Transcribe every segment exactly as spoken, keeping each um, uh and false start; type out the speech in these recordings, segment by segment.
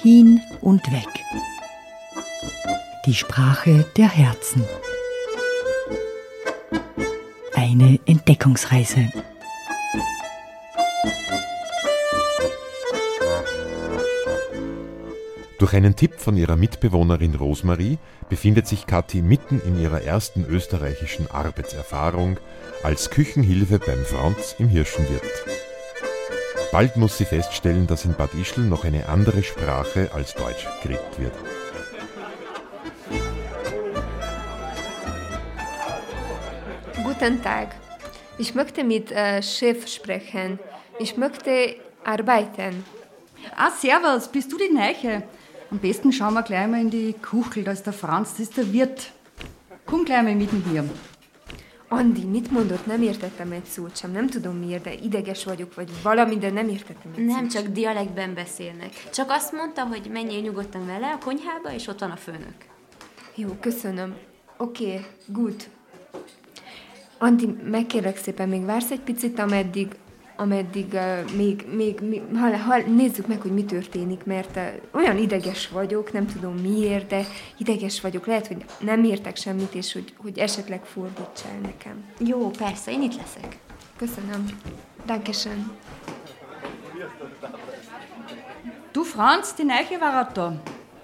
hin und weg. Die Sprache der Herzen. Eine Entdeckungsreise. Durch einen Tipp von ihrer Mitbewohnerin Rosemarie befindet sich Kathi mitten in ihrer ersten österreichischen Arbeitserfahrung als Küchenhilfe beim Franz im Hirschenwirt. Bald muss sie feststellen, dass in Bad Ischl noch eine andere Sprache als Deutsch geredet wird. Guten Tag. Ich möchte mit äh, Chef sprechen. Ich möchte arbeiten. Ah, servus, bist du die Neiche? Am besten schauen wir gleich mal in die Kuchel, da ist der Franz, das ist der Wirt. Komm gleich mal mit mir. Andi, mit mondott, nem értettem egy szót sem. Nem tudom miért, de ideges vagyok, vagy valami, de nem értettem egy Nem szót. csak dialektben beszélnek. Csak azt mondta, hogy menjél nyugodtan vele a konyhába, és ott van a főnök. Jó, köszönöm. Oké, okay, good. Andi, megkérlek szépen, még vársz egy picit, ameddig, ameddig uh, még, még, még ha, ha, nézzük meg, hogy mi történik, mert uh, olyan ideges vagyok, nem tudom miért, de ideges vagyok. Lehet, hogy nem értek semmit, és hogy, hogy esetleg fordíts el nekem. Jó, persze, én itt leszek. Köszönöm. Dankeschön. Du Franz, die Neiche war auch da.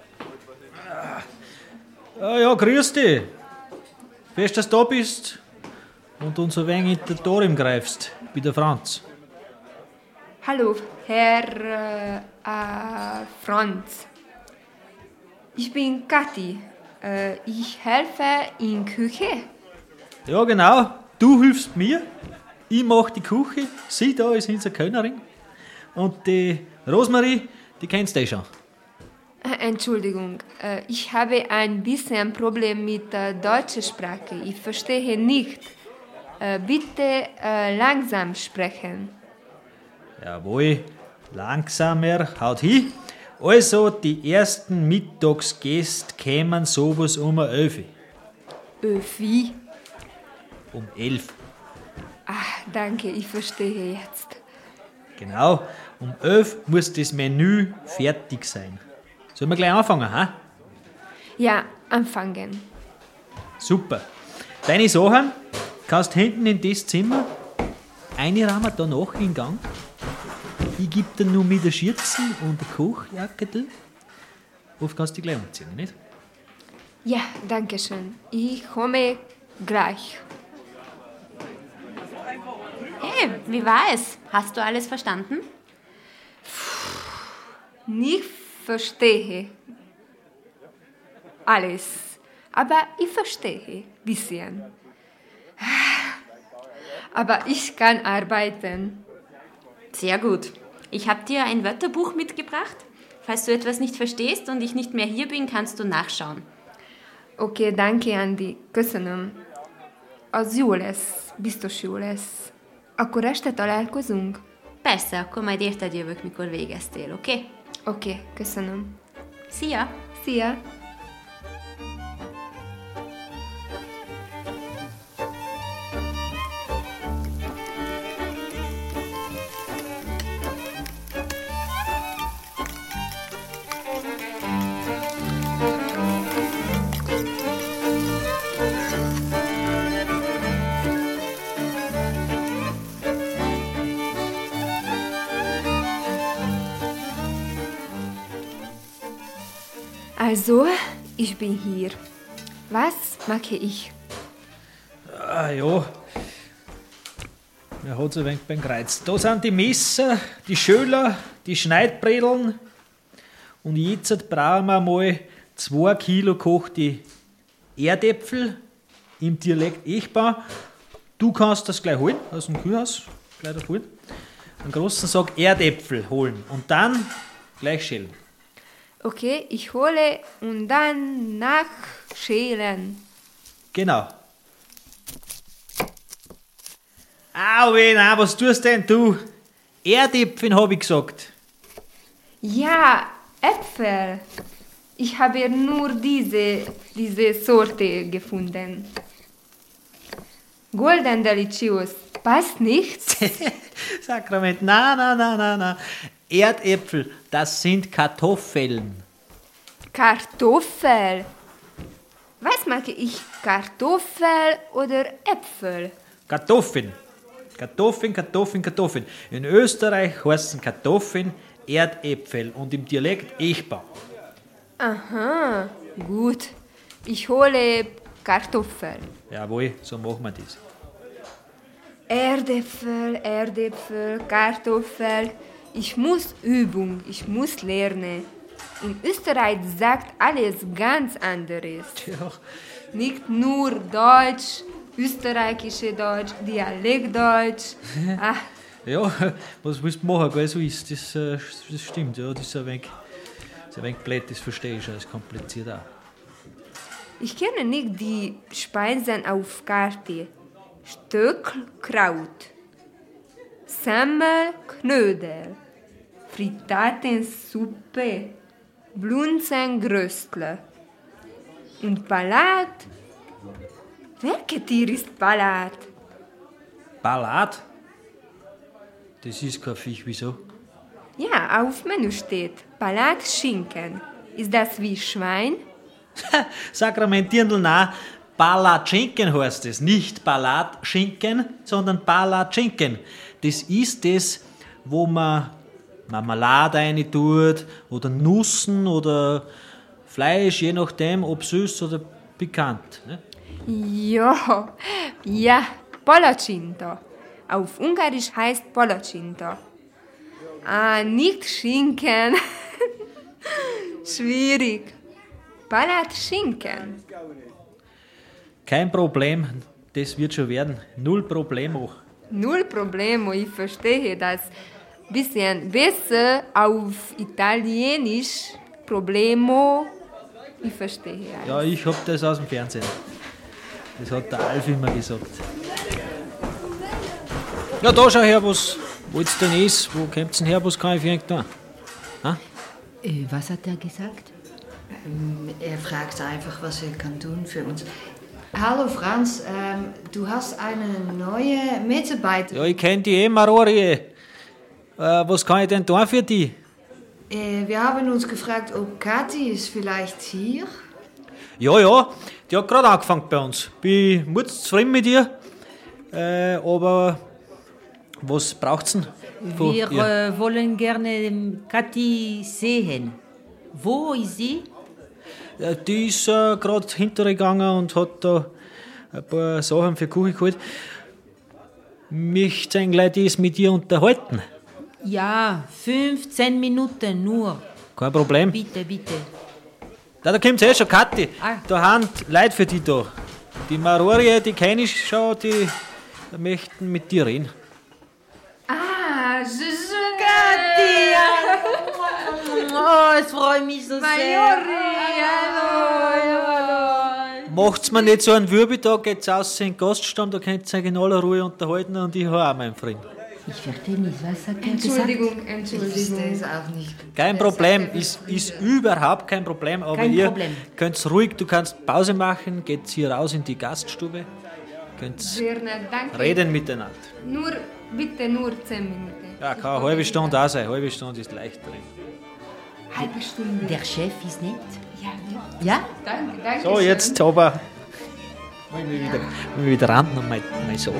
Ja, ja, grüß dich. Fest, dass du da bist und uns ein wenig in den Tor greifst, bei der Franz. Hallo, Herr äh, äh, Franz. Ich bin Kathi. Äh, ich helfe in Küche. Ja, genau. Du hilfst mir. Ich mach die Küche. Sie da ist unsere Kellnerin. Und die Rosemarie, die kennst du eh schon. Äh, Entschuldigung, äh, ich habe ein bisschen Problem mit der deutschen Sprache. Ich verstehe nicht. Äh, bitte äh, langsam sprechen. Jawohl, langsamer, haut hin. Also, die ersten Mittagsgäste kämen sowas um elf. Öfi. Um elf. Ah, danke, ich verstehe jetzt. Genau, um elf muss das Menü fertig sein. Sollen wir gleich anfangen, ha? Ja, anfangen. Super. Deine Sachen kannst hinten in das Zimmer. Eine Rahmen danach in Gang. Ich gebe dir nur mit der Schürze und der Kochjacke. Oft kannst du dich gleich umziehen, nicht? Ja, danke schön. Ich komme gleich. Hey, wie war es? Hast du alles verstanden? Nicht verstehe alles, aber ich verstehe ein bisschen. Aber ich kann arbeiten. Sehr gut. Ich habe dir ein Wörterbuch mitgebracht. Falls du etwas nicht verstehst und ich nicht mehr hier bin, kannst du nachschauen. Oké, danke, Andi. Köszönöm. Az jó lesz. Biztos jó lesz. Akkor este találkozunk? Persze, akkor majd érted jövök, mikor végeztél, oké? Okay? Oké, okay, köszönöm. Szia! Szia! Also, ich bin hier. Was mache ich? Ah ja, mir hat es ein wenig beim Kreuz. Da sind die Messer, die Schöler, die Schneidbredeln. Und jetzt brauchen wir mal zwei Kilo gekochte Erdäpfel im Dialekt Echbau. Du kannst das gleich holen, aus dem Kühlhaus, gleich da holen. Einen großen Sack Erdäpfel holen und dann gleich schälen. Okay, ich hole und dann nachschälen. Genau. Au, weh, nein, was tust denn du? Erdäpfel, habe ich gesagt. Ja, Äpfel. Ich habe nur diese, diese Sorte gefunden. Golden Delicious. Passt nicht? Sakrament, nein, nein, nein, nein, nein. Erdäpfel, das sind Kartoffeln. Kartoffel. Was mag ich? Kartoffel oder Äpfel? Kartoffeln. Kartoffeln, Kartoffeln, Kartoffeln. In Österreich heißen Kartoffeln Erdäpfel und im Dialekt Echbau. Aha, gut. Ich hole Kartoffel. Jawohl, so machen wir das. Erdäpfel, Erdäpfel, Kartoffel. Ich muss Übung, ich muss lernen. In Österreich sagt alles ganz anderes. Ja, Nicht nur Deutsch, österreichische Deutsch, Dialektdeutsch. Ah, ja was willst du machen, gell? So ist das, äh, das stimmt, ja, das ist ein wenig, das ist ein wenig blöd, das verstehe ich schon, das ist kompliziert auch. ich kenne nicht die Speisen auf Karte. Stöckelkraut, Semmelknödel, Frittatensuppe, Blunzengröstle und Palat. Welches Tier ist Palat? Palat? Das ist kein Fisch, wieso? Ja, auf Menü steht Palat Schinken. Ist das wie Schwein? Sakramentierndl, nein, Palatschinken heißt es. Nicht Palatschinken, sondern Palatschinken. Das ist das, wo man Marmelade rein tut oder Nüssen oder Fleisch, je nachdem, ob süß oder pikant. Ne? Ja, ja, Palacinta. Auf Ungarisch heißt Palacinta. Ah, nicht Schinken. Schwierig. Palat Schinken. Kein Problem, das wird schon werden. Null Problemo. Null Problemo, ich verstehe das. Bisschen besser auf Italienisch. Problemo, ich verstehe. alles. Ja, ich hab das aus dem Fernsehen. Das hat der Alf immer gesagt. Ja, da schau her, was wollt's denn ist? Wo kommt's denn her? Was kann ich für euch tun? Ha? Äh, was hat er gesagt? Ähm, Er fragt einfach, was er kann tun für uns. Hallo Franz, ähm, du hast eine neue Mitarbeiterin. Ja, ich kenn die eh, Marori. Äh, was kann ich denn tun für die? Äh, wir haben uns gefragt, ob Kathi ist vielleicht hier. Ja, ja, die hat gerade angefangen bei uns. Bin zufrieden mit ihr. Äh, aber was braucht's denn? von Wir ihr? äh, wollen gerne ähm, Kathi sehen. Wo ist sie? Äh, Die ist äh, gerade hintergegangen und hat da ein paar Sachen für die Küche geholt. Mich eigentlich das mit ihr unterhalten. Ja, fünfzehn Minuten nur. Kein Problem. Bitte, bitte. Da, da kommt eh schon, Kathi. Ah. Da haben Leute für dich da. Die Marori, die kenne ich schon, die möchten mit dir reden. Ah, je, je. Kathi! Oh, es freut mich so Macht's mir nicht so einen Würbetag, geht's aus in den Gaststamm, da könnt ihr euch in aller Ruhe unterhalten und ich habe auch meinen Freund. Ich verstehe nicht, was hat er gesagt? Entschuldigung, Ich verstehe Entschuldigung. es auch nicht. Kein Problem, ist, ist überhaupt kein Problem, aber Kein ihr Problem. könnt ruhig, du kannst Pause machen, geht hier raus in die Gaststube, könnt Sehr nett, danke. reden miteinander. Nur, bitte nur zehn Minuten. Ja, kann eine halbe Stunde da sein, eine halbe Stunde ist leicht drin. Halbe Stunde. Der Chef ist nett. Ja, nett. Ja? Danke, danke. So, schön. jetzt aber wollen wir wieder, wollen wir wieder ran und meine, meine Sache.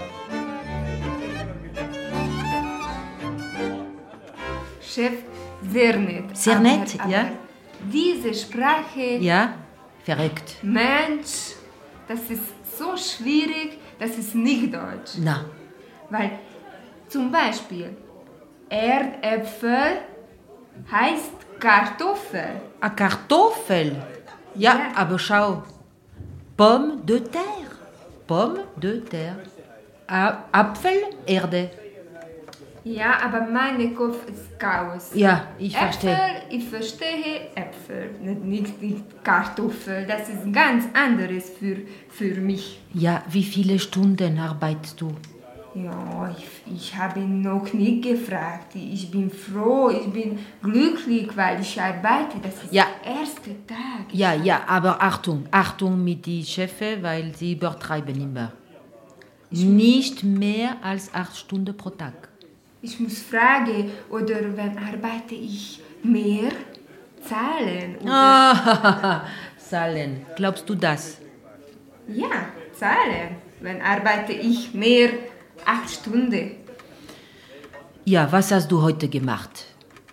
Chef, sehr nett. Sehr aber, nett, aber ja. Diese Sprache, Ja? Verrückt. Mensch, das ist so schwierig, das ist nicht Deutsch. Na, Weil zum Beispiel Erdäpfel heißt Kartoffel. Ah, Kartoffel. Ja, Ja. aber schau. Pomme de terre. Pomme de terre. A Apfel, Erde. Ja, aber mein Kopf ist Chaos. Ja, ich verstehe. Äpfel, ich verstehe Äpfel, nicht, nicht, nicht Kartoffel. Das ist ganz anderes für, für mich. ja, wie viele Stunden arbeitest du? Ja, ich, ich habe ihn noch nie gefragt. Ich bin froh, ich bin glücklich, weil ich arbeite. Das ist Ja. der erste Tag. Ja, ja, aber Achtung, Achtung mit den Chefe, weil sie übertreiben immer. Nicht mehr als acht Stunden pro Tag. ich muss fragen, oder wenn arbeite ich mehr, zahlen. Oder Ah, zahlen. Glaubst du das? ja, zahlen. Wenn arbeite ich mehr, acht Stunden. Ja, was hast du heute gemacht?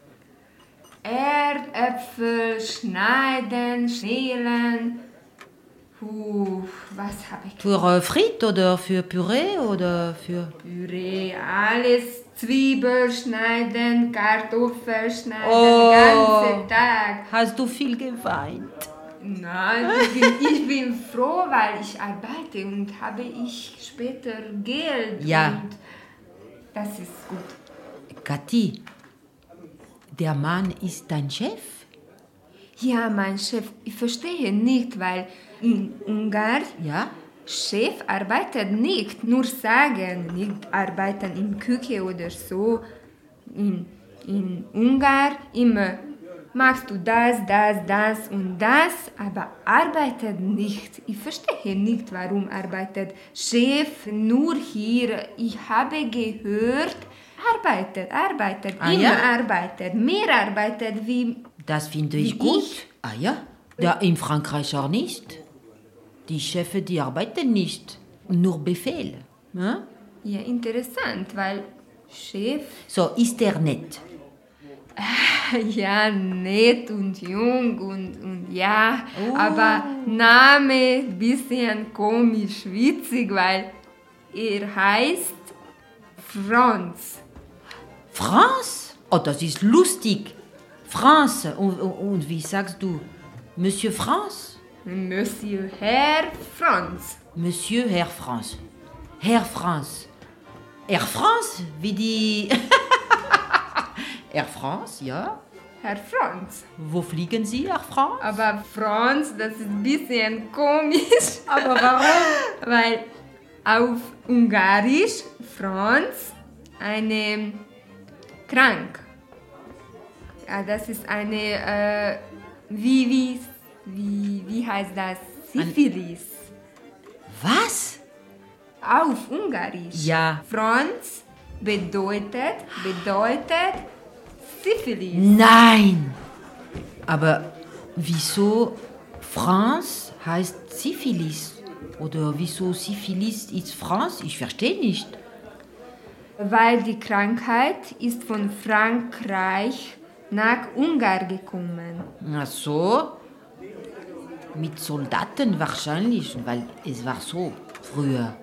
Erdäpfel schneiden, schälen. Puh, was habe ich? Für äh, Frites oder für Püree oder für... Püree, alles. Zwiebel schneiden, Kartoffel schneiden, Oh. den ganzen Tag. Hast du viel geweint? Nein, ich bin, ich bin froh, weil ich arbeite und habe ich später Geld. Ja. Und das ist gut. Kathi, der Mann ist dein Chef? Ja, mein Chef, ich verstehe nicht, weil in Ungarn Ja? Chef arbeitet nicht, nur sagen, nicht arbeiten in Küche oder so. In, in Ungarn immer machst du das, das, das und das, aber arbeitet nicht. Ich verstehe nicht, warum arbeitet Chef nur hier. Ich habe gehört, arbeitet, arbeitet, Ah, immer ja? arbeitet, mehr arbeitet wie... Das finde ich Wie gut. ich? Ah ja? Ja, in Frankreich auch nicht. Die Chefs, die arbeiten nicht. Nur Befehl. Ja? Ja, interessant, weil Chef... So, ist er nett? Ja, nett und jung und, und ja, Oh. aber Name bisschen komisch, witzig, weil er heißt Franz. Franz? Oh, das ist lustig. Franz. Und, und, und wie sagst du? Monsieur Franz? Monsieur Herr Franz. Monsieur Herr Franz. Herr Franz. Air France? Wie die... Air France, ja. Herr Franz. Wo fliegen Sie, Air France? Aber Franz, das ist ein bisschen komisch. Aber warum? Weil auf Ungarisch Franz eine krank. Ja, das ist eine, äh, wie, wie, wie, wie heißt das? Syphilis. Was? Auf Ungarisch. Ja. Franz bedeutet, bedeutet Syphilis. Nein! Aber wieso France heißt Syphilis? Oder wieso Syphilis ist France? Ich verstehe nicht. Weil die Krankheit ist von Frankreich nach Ungarn gekommen. Ach so? Mit Soldaten wahrscheinlich, weil es war so früher.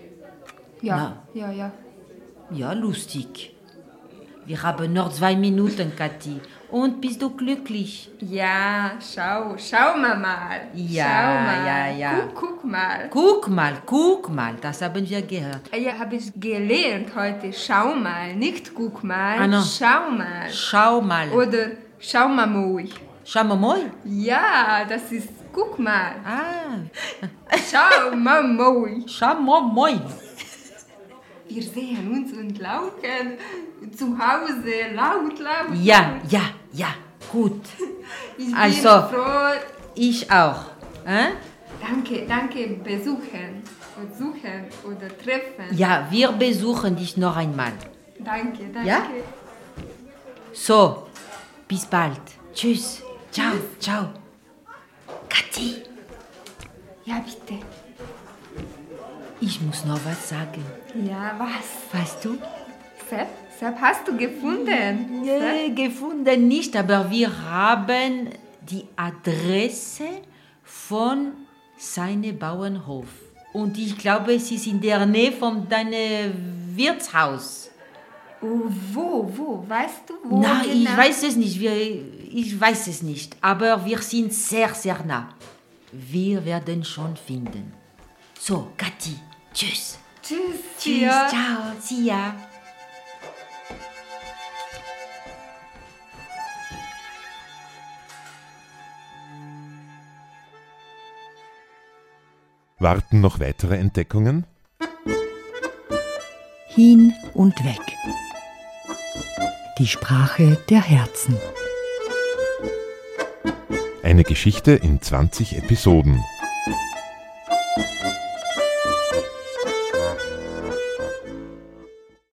Ja, ja, ja. Ja, lustig. Wir haben noch zwei Minuten, Kathi. Und bist du glücklich? Ja, schau, schau mal mal. Ja, schau mal. ja, ja. Guck, guck mal. Guck mal, guck mal, das haben wir gehört. Ja, habe ich gelernt heute. Schau mal, nicht guck mal. Ah, no. Schau mal. Schau mal. Oder schau mal moi. Schau mal moi. Ja, das ist guck mal. Ah, Schau mal moi. schau mal moi. Wir sehen uns und laufen zu Hause laut, laut. Ja, ja, ja, gut. Ich bin Also. froh. Ich auch. Äh? Danke, danke, besuchen. Und suchen oder treffen. Ja, wir besuchen dich noch einmal. Danke, danke. Ja? So, bis bald. Tschüss. Ciao, ciao. Kathi, Ja, bitte. ich muss noch was sagen. Ja, was? Weißt du? Sepp? Sepp, hast du gefunden? Nee, gefunden nicht, aber wir haben die Adresse von seinem Bauernhof. Und ich glaube, es ist in der Nähe von deinem Wirtshaus. Oh, wo, wo? Weißt du, wo Nein, genau? ich weiß es nicht. Wir, ich weiß es nicht. Aber wir sind sehr, sehr nah. Wir werden schon finden. So, Kathi, tschüss. Tschüss. Tschüss, Ja. ciao, see ya. Warten noch weitere Entdeckungen? Hin und weg. Die Sprache der Herzen. Eine Geschichte in zwanzig Episoden.